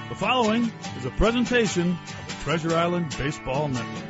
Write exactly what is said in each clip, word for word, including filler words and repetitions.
The following is a presentation of the Treasure Island Baseball Network.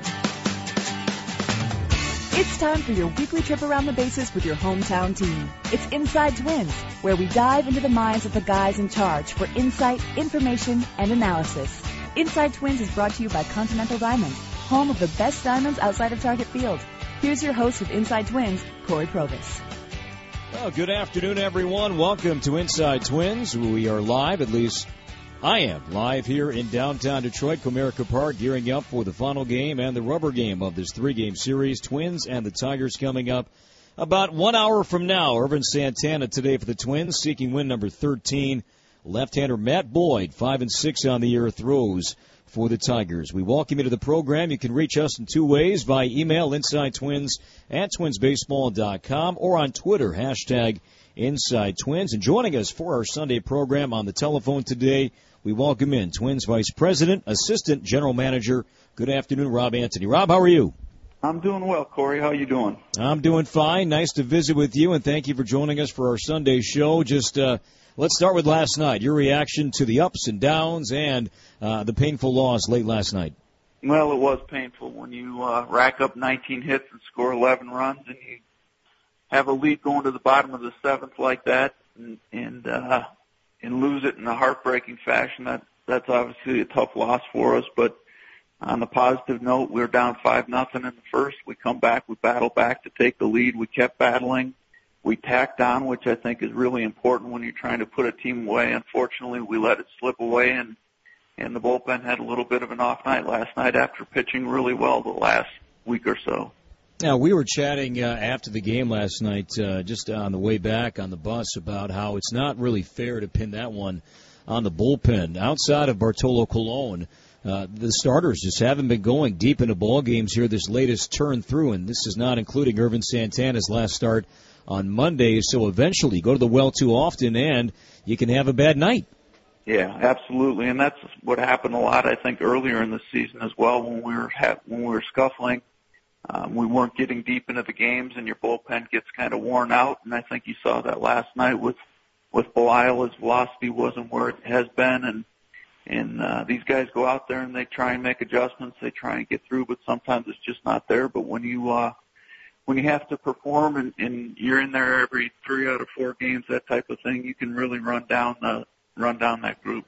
It's time for your weekly trip around the bases with your hometown team. It's Inside Twins, where we dive into the minds of the guys in charge for insight, information, and analysis. Inside Twins is brought to you by Continental Diamond, home of the best diamonds outside of Target Field. Here's your host of Inside Twins, Corey Provis. Well, good afternoon, everyone. Welcome to Inside Twins. We are live, at least I am live here in downtown Detroit, Comerica Park, gearing up for the final game and the rubber game of this three-game series. Twins and the Tigers coming up about one hour from now. Ervin Santana today for the Twins, seeking win number thirteen. Left-hander Matt Boyd, five and six on the year, throws for the Tigers. We welcome you to the program. You can reach us in two ways, by email, InsideTwins at twinsbaseball dot com, or on Twitter, hashtag InsideTwins. And joining us for our Sunday program on the telephone today, we welcome in Twins Vice President, Assistant General Manager. Good afternoon, Rob Anthony. Rob, how are you? I'm doing well, Corey. How are you doing? I'm doing fine. Nice to visit with you, and thank you for joining us for our Sunday show. Just uh, let's start with last night, your reaction to the ups and downs and uh, the painful loss late last night. Well, it was painful when you uh, rack up nineteen hits and score eleven runs, and you have a lead going to the bottom of the seventh like that, and, and uh and lose it in a heartbreaking fashion. That that's obviously a tough loss for us. But on the positive note, we were down five nothing in the first. We come back, we battle back to take the lead. We kept battling. We tacked on, which I think is really important when you're trying to put a team away. Unfortunately, we let it slip away, and and the bullpen had a little bit of an off night last night after pitching really well the last week or so. Now, we were chatting uh, after the game last night, uh, just on the way back on the bus, about how it's not really fair to pin that one on the bullpen. Outside of Bartolo Colon, uh, the starters just haven't been going deep into ball games here this latest turn through, and this is not including Ervin Santana's last start on Monday. So eventually you go to the well too often, and you can have a bad night. Yeah, absolutely, and that's what happened a lot, I think, earlier in the season as well when we were ha- when we were scuffling. Um, we weren't getting deep into the games, and your bullpen gets kind of worn out. And I think you saw that last night with with Belisle. His velocity wasn't where it has been, and and uh, these guys go out there and they try and make adjustments. They try and get through, but sometimes it's just not there. But when you uh, when you have to perform and, and you're in there every three out of four games, that type of thing, you can really run down the run down that group.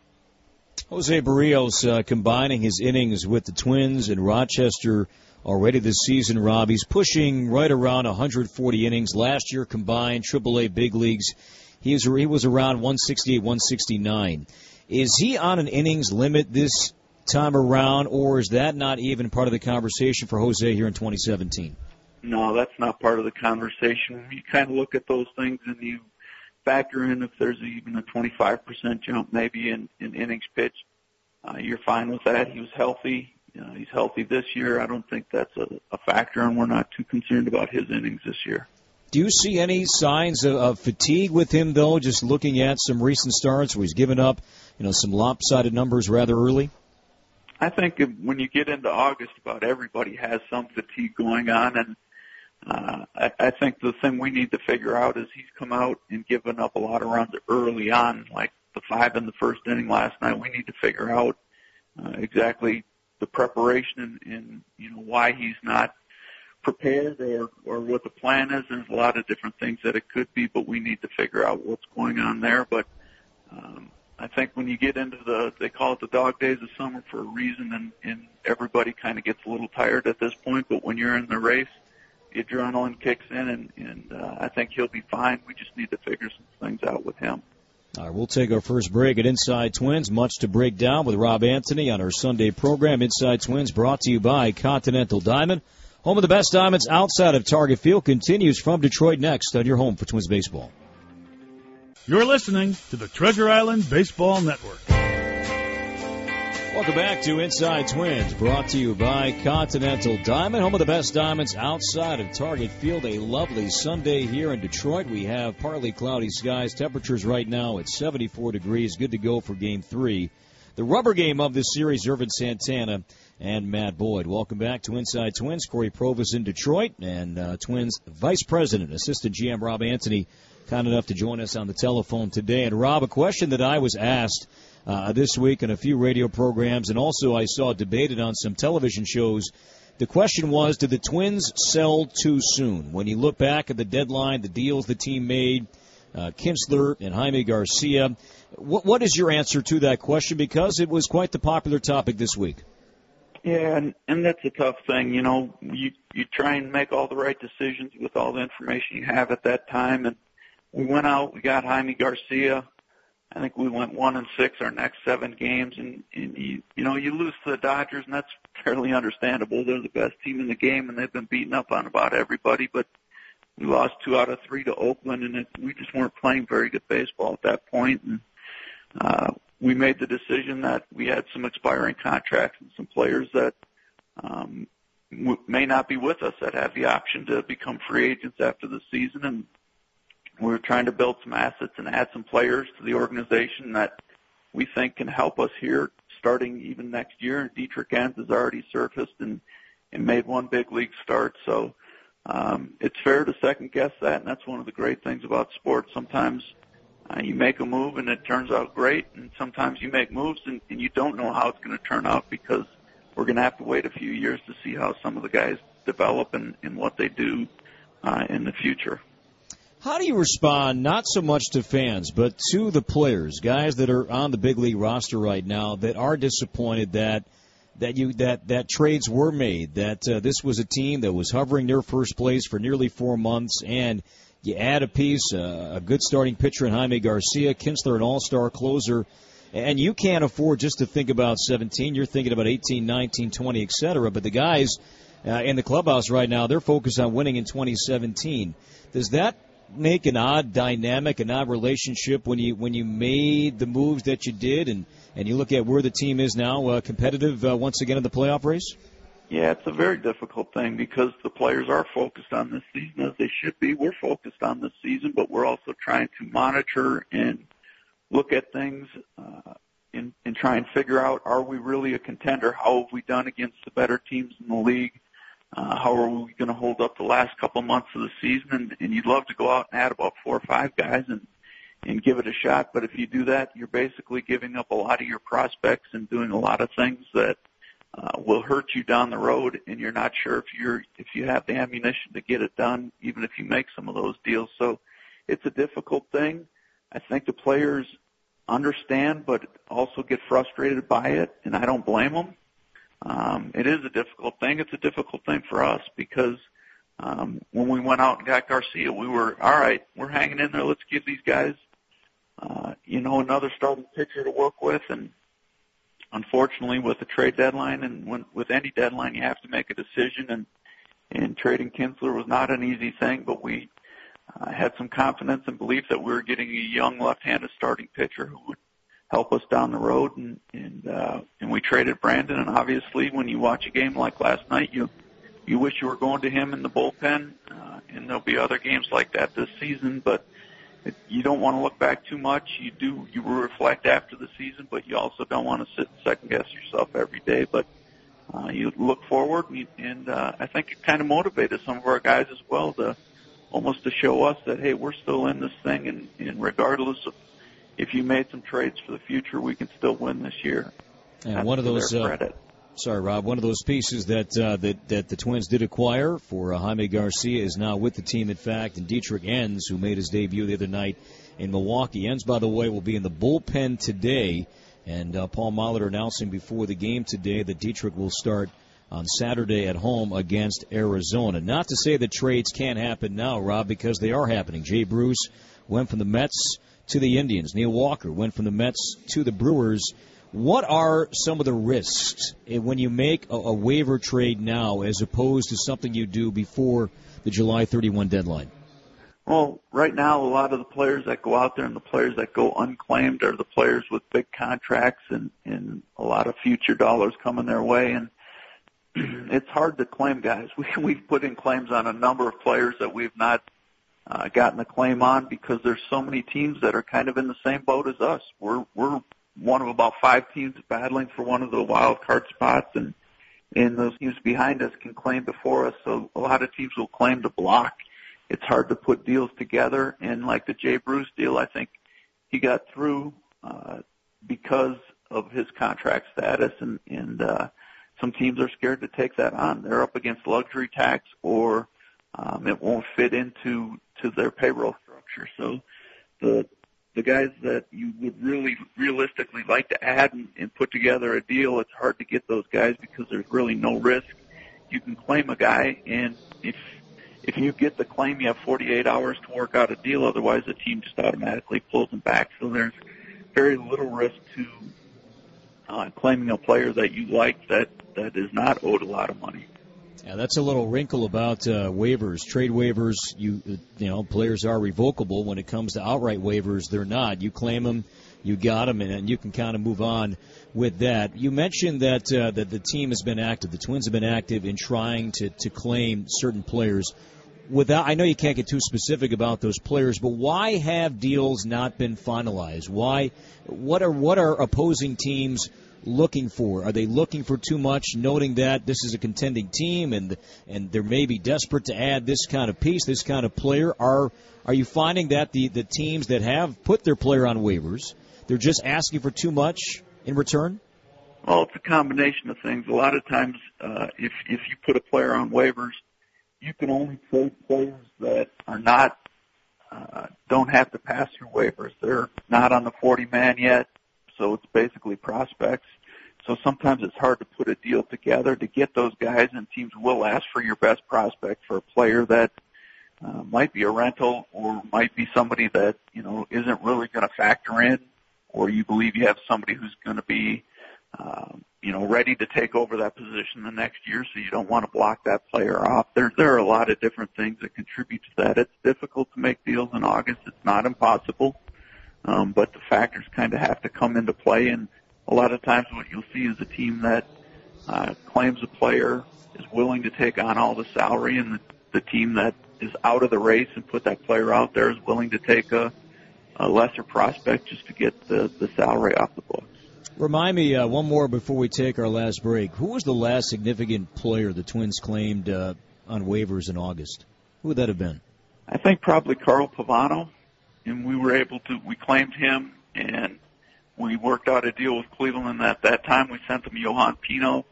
Jose Barrios uh, combining his innings with the Twins in Rochester already this season, Rob. He's pushing right around one hundred forty innings. Last year combined, triple A big leagues, he was, he was around one sixty-eight, one sixty-nine. Is he on an innings limit this time around, or is that not even part of the conversation for Jose here in twenty seventeen? No, that's not part of the conversation. You kind of look at those things and you factor in if there's even a twenty-five percent jump maybe in, in innings pitched. Uh, you're fine with that. He was healthy. You know, he's healthy this year. I don't think that's a, a factor, and we're not too concerned about his innings this year. Do you see any signs of, of fatigue with him, though, just looking at some recent starts where he's given up, you know, some lopsided numbers rather early? I think if, when you get into August, about everybody has some fatigue going on, and uh, I, I think the thing we need to figure out is he's come out and given up a lot of runs early on, like the five in the first inning last night. We need to figure out uh, exactly the preparation and, and, you know, why he's not prepared or, or what the plan is. There's a lot of different things that it could be, but we need to figure out what's going on there. But um, I think when you get into the, they call it the dog days of summer for a reason, and, and everybody kind of gets a little tired at this point. But when you're in the race, the adrenaline kicks in, and, and uh, I think he'll be fine. We just need to figure some things out with him. All right, we'll take our first break at Inside Twins. Much to break down with Rob Anthony on our Sunday program. Inside Twins brought to you by Continental Diamond. Home of the best diamonds outside of Target Field continues from Detroit next on your home for Twins baseball. You're listening to the Treasure Island Baseball Network. Welcome back to Inside Twins, brought to you by Continental Diamond, home of the best diamonds outside of Target Field. A lovely Sunday here in Detroit. We have partly cloudy skies. Temperatures right now at seventy-four degrees. Good to go for Game three. The rubber game of this series, Ervin Santana and Matt Boyd. Welcome back to Inside Twins. Corey Provis in Detroit, and uh, Twins Vice President, Assistant G M Rob Anthony, kind enough to join us on the telephone today. And, Rob, a question that I was asked uh, this week on a few radio programs, and also I saw debated on some television shows. The question was, did the Twins sell too soon? When you look back at the deadline, the deals the team made, uh, Kinsler and Jaime Garcia, what, what is your answer to that question? Because it was quite the popular topic this week. Yeah, and, and that's a tough thing. You know, you, you try and make all the right decisions with all the information you have at that time. And we went out, we got Jaime Garcia. I think we went one and six our next seven games, and, and you, you know, you lose to the Dodgers, and that's fairly understandable. They're the best team in the game, and they've been beaten up on about everybody. But we lost two out of three to Oakland, and it, we just weren't playing very good baseball at that point. And uh, we made the decision that we had some expiring contracts and some players that um, w- may not be with us that have the option to become free agents after the season, and we're trying to build some assets and add some players to the organization that we think can help us here starting even next year. Dietrich Enns has already surfaced and, and made one big league start. So um, it's fair to second guess that, and that's one of the great things about sports. Sometimes uh, you make a move and it turns out great, and sometimes you make moves and, and you don't know how it's going to turn out because we're going to have to wait a few years to see how some of the guys develop and, and what they do uh, in the future. How do you respond, not so much to fans, but to the players, guys that are on the big league roster right now that are disappointed that that you that, that trades were made, that uh, this was a team that was hovering near first place for nearly four months, and you add a piece, uh, a good starting pitcher in Jaime Garcia, Kinsler, an all-star closer, and you can't afford just to think about seventeen. You're thinking about eighteen, nineteen, twenty, et cetera. But the guys uh, in the clubhouse right now, they're focused on winning in twenty seventeen. Does that make an odd dynamic, an odd relationship when you when you made the moves that you did, and, and you look at where the team is now, uh, competitive uh, once again in the playoff race? Yeah, it's a very difficult thing because the players are focused on this season as they should be. We're focused on this season, but we're also trying to monitor and look at things uh, and, and try and figure out, are we really a contender? How have we done against the better teams in the league? Uh, how are we going to hold up the last couple months of the season? And, and you'd love to go out and add about four or five guys and, and give it a shot. But if you do that, you're basically giving up a lot of your prospects and doing a lot of things that uh, will hurt you down the road. And you're not sure if you're if you have the ammunition to get it done, even if you make some of those deals. So it's a difficult thing. I think the players understand, but also get frustrated by it, and I don't blame them. Um, it is a difficult thing. It's a difficult thing for us because um, when we went out and got Garcia, we were, all right, we're hanging in there. Let's give these guys, uh, you know, another starting pitcher to work with. And unfortunately, with the trade deadline and when, with any deadline, you have to make a decision. And, and trading Kinsler was not an easy thing, but we uh, had some confidence and belief that we were getting a young left-handed starting pitcher who would help us down the road, and and, uh, and we traded Brandon. And obviously, when you watch a game like last night, you you wish you were going to him in the bullpen. Uh, and there'll be other games like that this season. But it, you don't want to look back too much. You do you reflect after the season, but you also don't want to sit and second guess yourself every day. But uh, you look forward, and, and uh, I think it kind of motivated some of our guys as well to almost to show us that hey, we're still in this thing, and, and regardless of if you made some trades for the future, we can still win this year. And That's one of those, uh, sorry, Rob, one of those pieces that uh, that that the Twins did acquire for uh, Jaime Garcia is now with the team, in fact, and Dietrich Enns, who made his debut the other night in Milwaukee. Enns, by the way, will be in the bullpen today, and uh, Paul Molitor announcing before the game today that Dietrich will start on Saturday at home against Arizona. Not to say that trades can't happen now, Rob, because they are happening. Jay Bruce went from the Mets to the Indians. Neil Walker went from the Mets to the Brewers. What are some of the risks when you make a, a waiver trade now as opposed to something you do before the July thirty-first deadline? Well, right now, a lot of the players that go out there and the players that go unclaimed are the players with big contracts and, and a lot of future dollars coming their way. And it's hard to claim guys. We, we've put in claims on a number of players that we've not Uh, gotten a claim on because there's so many teams that are kind of in the same boat as us. We're we're one of about five teams battling for one of the wild card spots, and and those teams behind us can claim before us. So a lot of teams will claim to block. It's hard to put deals together, and like the Jay Bruce deal, I think he got through uh, because of his contract status, and, and uh, some teams are scared to take that on. They're up against luxury tax, or um, it won't fit into to their payroll structure. So the the guys that you would really realistically like to add and, and put together a deal, it's hard to get those guys because there's really no risk. You can claim a guy, and if if you get the claim, you have forty-eight hours to work out a deal. Otherwise, the team just automatically pulls them back. So there's very little risk to uh, claiming a player that you like that, that is not owed a lot of money. Yeah, that's a little wrinkle about uh, waivers. Trade waivers, you you know, players are revocable. When it comes to outright waivers, they're not. You claim them, you got them, and, and you can kind of move on with that. You mentioned that uh, that the team has been active. The Twins have been active in trying to, to claim certain players. Without, I know you can't get too specific about those players, but why have deals not been finalized? Why? What are what are opposing teams looking for? Are they looking for too much, noting that this is a contending team and and they're maybe desperate to add this kind of piece, this kind of player? Are are you finding that the, the teams that have put their player on waivers, they're just asking for too much in return? Well, it's a combination of things. A lot of times, uh, if if you put a player on waivers, you can only trade players that are not uh, don't have to pass through waivers. They're not on the forty man yet. So it's basically prospects. So sometimes it's hard to put a deal together to get those guys, and teams will ask for your best prospect for a player that uh, might be a rental or might be somebody that, you know, isn't really going to factor in, or you believe you have somebody who's going to be, uh, you know, ready to take over that position the next year, so you don't want to block that player off. There, there are a lot of different things that contribute to that. It's difficult to make deals in August. It's not impossible. Um, but the factors kind of have to come into play, and a lot of times what you'll see is a team that uh, claims a player is willing to take on all the salary, and the, the team that is out of the race and put that player out there is willing to take a, a lesser prospect just to get the, the salary off the books. Remind me uh, one more before we take our last break. Who was the last significant player the Twins claimed uh, on waivers in August? Who would that have been? I think probably Carl Pavano. And we were able to, we claimed him, and we worked out a deal with Cleveland. At that time, we sent them Johan Pino,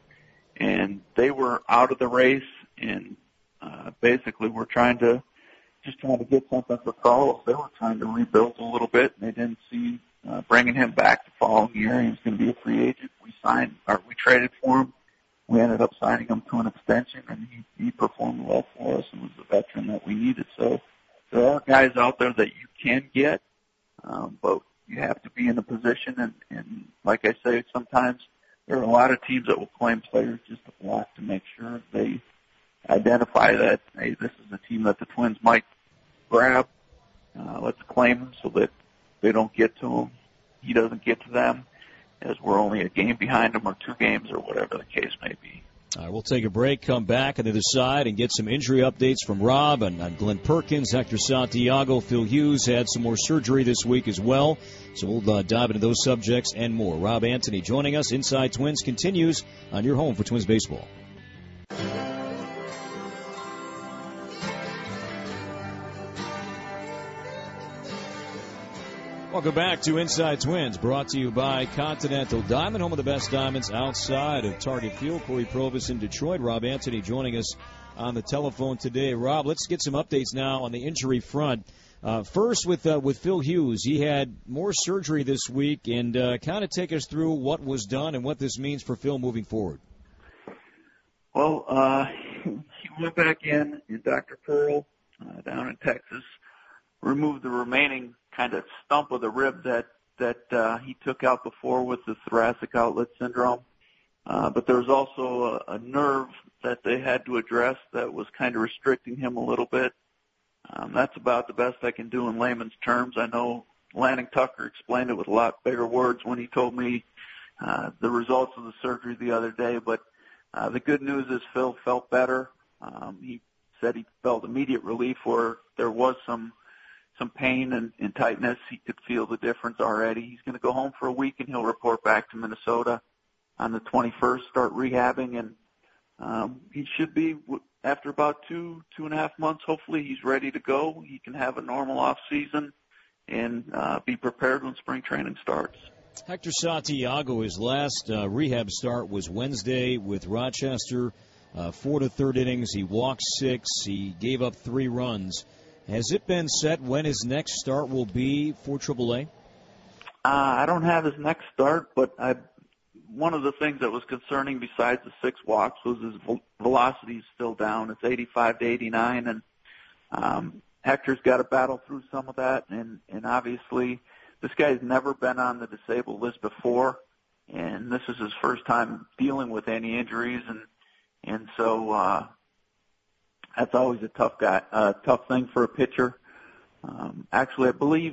and they were out of the race, and uh, basically we're trying to, just trying to get something for Carlos. They were trying to rebuild a little bit, and they didn't see uh, bringing him back the following year. He was going to be a free agent. We signed, or we traded for him. We ended up signing him to an extension, and he, he performed well for us and was the veteran that we needed. So there are guys out there that you can get, um, but you have to be in a position, and, and like I say, sometimes there are a lot of teams that will claim players just to block to make sure they identify that, hey, this is a team that the Twins might grab. Uh, let's claim him so that they don't get to him. He doesn't get to them, as we're only a game behind him or two games or whatever the case may be. All right, we'll take a break, come back on the other side, and get some injury updates from Rob and, and Glenn Perkins. Hector Santiago, Phil Hughes had some more surgery this week as well. So we'll uh, dive into those subjects and more. Rob Antony joining us. Inside Twins continues on your home for Twins baseball. Welcome back to Inside Twins, brought to you by Continental Diamond, home of the best diamonds outside of Target Field. Corey Provis in Detroit. Rob Antony joining us on the telephone today. Rob, let's get some updates now on the injury front. Uh, first, with uh, with Phil Hughes, he had more surgery this week, and uh, kind of take us through what was done and what this means for Phil moving forward. Well, uh, he went back in, and Doctor Pearl uh, down in Texas removed the remaining kind of stump of the rib that that uh, he took out before with the thoracic outlet syndrome. Uh, but there was also a, a nerve that they had to address that was kind of restricting him a little bit. Um, that's about the best I can do in layman's terms. I know Lanning Tucker explained it with a lot bigger words when he told me uh, the results of the surgery the other day. But uh, the good news is Phil felt better. Um, he said he felt immediate relief where there was some some pain and, and tightness. He could feel the difference already. He's going to go home for a week, and he'll report back to Minnesota on the twenty-first, start rehabbing, and um, he should be, after about two, two and a half months, hopefully he's ready to go. He can have a normal off season and uh, be prepared when spring training starts. Hector Santiago, his last uh, rehab start was Wednesday with Rochester. Uh, four to third innings. He walked six. He gave up three runs. Has it been set when his next start will be for triple A? Uh, I don't have his next start, but I, one of the things that was concerning besides the six walks was his vel- velocity is still down. It's eighty-five to eighty-nine, and um, Hector's got to battle through some of that. And, and obviously, this guy's never been on the disabled list before, and this is his first time dealing with any injuries, and and so uh, that's always a tough guy, uh, tough thing for a pitcher. Um, actually, I believe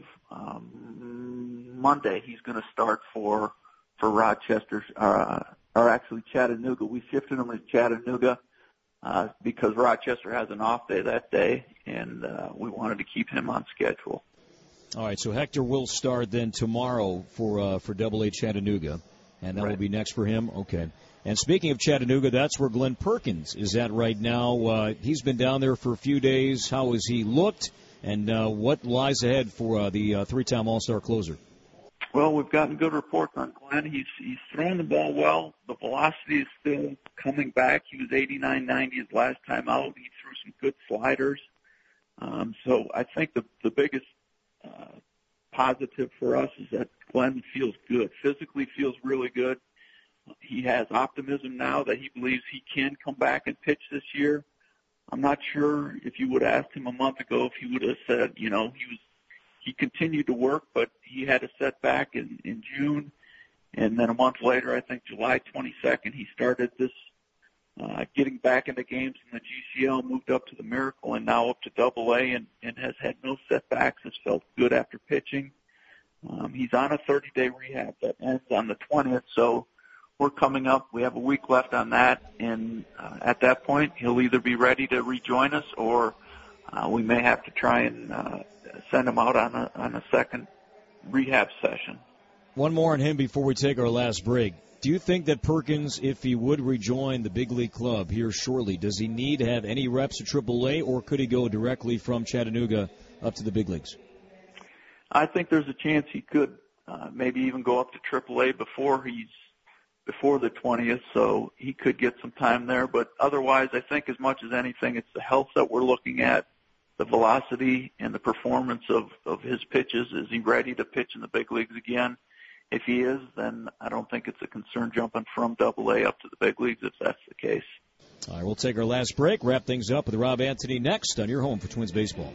um, Monday he's going to start for for Rochester, uh, or actually Chattanooga. We shifted him to Chattanooga uh, because Rochester has an off day that day, and uh, we wanted to keep him on schedule. All right, so Hector will start then tomorrow for uh, for Double A Chattanooga, and that Right. will be next for him. Okay. And speaking of Chattanooga, that's where Glenn Perkins is at right now. Uh, he's been down there for a few days. How has he looked, and uh, what lies ahead for uh, the uh, three-time All-Star closer? Well, we've gotten good reports on Glenn. He's he's throwing the ball well. The velocity is still coming back. He was eighty-nine ninety his last time out. He threw some good sliders. Um, so I think the the biggest uh, positive for us is that Glenn feels good. Physically feels really good. He has optimism now that he believes he can come back and pitch this year. I'm not sure if you would have asked him a month ago if he would have said, you know, he was he continued to work, but he had a setback in, in June. And then a month later, I think July twenty-second, he started this uh, getting back into games in the G C L, moved up to the Miracle, and now up to Double A, and, and has had no setbacks, has felt good after pitching. Um, he's on a thirty-day rehab that ends on the twentieth, so we're coming up. We have a week left on that, and uh, at that point, he'll either be ready to rejoin us, or uh, we may have to try and uh, send him out on a on a second rehab session. One more on him before we take our last break. Do you think that Perkins, if he would rejoin the big league club here shortly, does he need to have any reps at triple A, or could he go directly from Chattanooga up to the big leagues? I think there's a chance he could uh, maybe even go up to triple A before he's before the twentieth, so he could get some time there. But otherwise, I think as much as anything, it's the health that we're looking at, the velocity and the performance of, of his pitches. Is he ready to pitch in the big leagues again? If he is, then I don't think it's a concern jumping from Double A up to the big leagues if that's the case. All right, we'll take our last break, wrap things up with Rob Anthony next on your home for Twins baseball.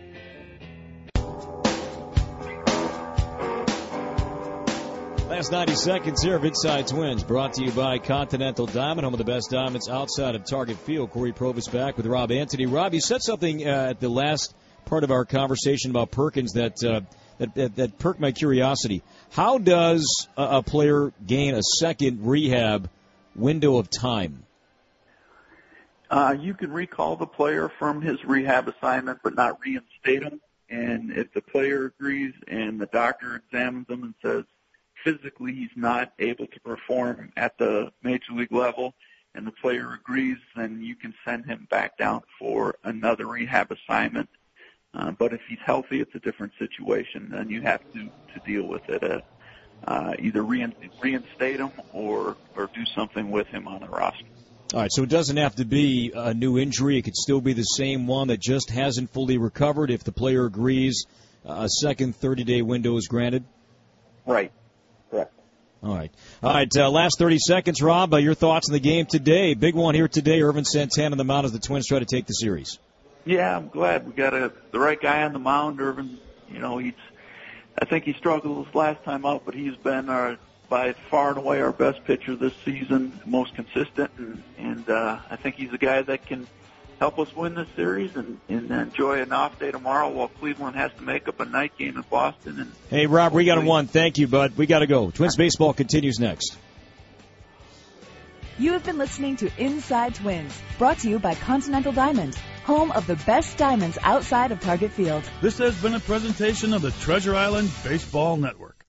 Last ninety seconds here of Inside Twins, brought to you by Continental Diamond, home of the best diamonds outside of Target Field. Corey Provis back with Rob Anthony. Rob, you said something uh, at the last part of our conversation about Perkins that, uh, that, that that perked my curiosity. How does a, a player gain a second rehab window of time? Uh, you can recall the player from his rehab assignment, but not reinstate him. And if the player agrees and the doctor examines him and says, physically he's not able to perform at the major league level, and the player agrees, then you can send him back down for another rehab assignment. Uh, but if he's healthy, it's a different situation. Then you have to, to deal with it. Uh, uh, either reinstate him or, or do something with him on the roster. All right, so it doesn't have to be a new injury. It could still be the same one that just hasn't fully recovered. If the player agrees, a second thirty-day window is granted? Right. Correct. All right. All right, uh, last thirty seconds, Rob. Uh, your thoughts on the game today. Big one here today. Irvin Santana on the mound as the Twins try to take the series. Yeah, I'm glad we got a, the right guy on the mound. Irvin, you know, he's, I think he struggled this last time out, but he's been our, by far and away our best pitcher this season, most consistent, and, and uh, I think he's a guy that can help us win this series and, and enjoy an off day tomorrow while Cleveland has to make up a night game in Boston. And hey, Rob, we got a one. Thank you, bud. We got to go. Twins baseball continues next. You have been listening to Inside Twins, brought to you by Continental Diamond, home of the best diamonds outside of Target Field. This has been a presentation of the Treasure Island Baseball Network.